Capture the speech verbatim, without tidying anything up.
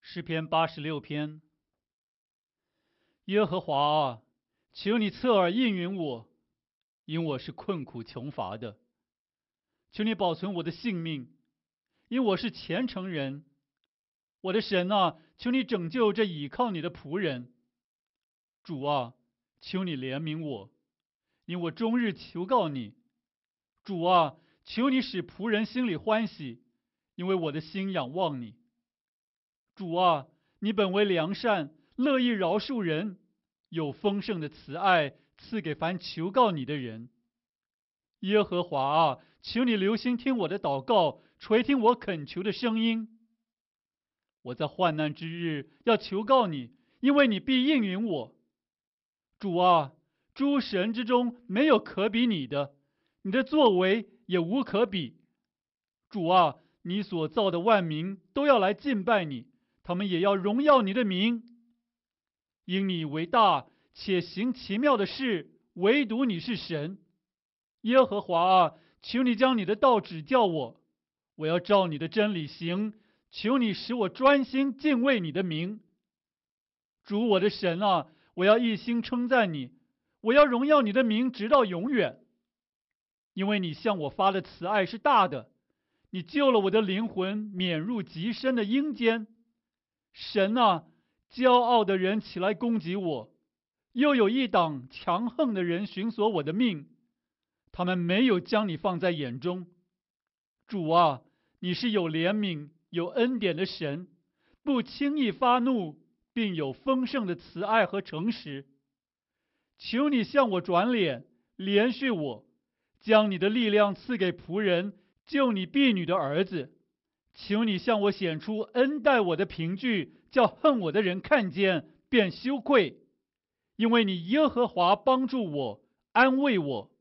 诗篇八十六篇。耶和华啊，求你侧耳应允我，因我是困苦穷乏的。求你保存我的性命，因我是虔诚人。我的神啊，求你拯救这倚靠你的仆人。主啊，求你怜悯我，因我终日求告你。主啊，求你使仆人心里欢喜，因为我的心仰望你。主啊，你本为良善，乐意饶恕人，有丰盛的慈爱赐给凡求告你的人。耶和华啊，求你留心听我的祷告，垂听我恳求的声音。我在患难之日要求告你，因为你必应允我。主啊，诸神之中没有可比你的，你的作为也无可比。主啊，你所造的万民都要来敬拜你，他们也要荣耀你的名。因你为大，且行奇妙的事，唯独你是神。耶和华啊，求你将你的道指教我，我要照你的真理行。求你使我专心敬畏你的名。主我的神啊，我要一心称赞你，我要荣耀你的名直到永远。因为你向我发的慈爱是大的，你救了我的灵魂免入极深的阴间。神啊，骄傲的人起来攻击我，又有一党强横的人寻索我的命，他们没有将你放在眼中。主啊，你是有怜悯有恩典的神，不轻易发怒，并有丰盛的慈爱和诚实。求你向我转脸，怜恤我，将你的力量赐给仆人，救你婢女的儿子。求你向我显出恩待我的凭据，叫恨我的人看见便羞愧。因为你耶和华帮助我，安慰我。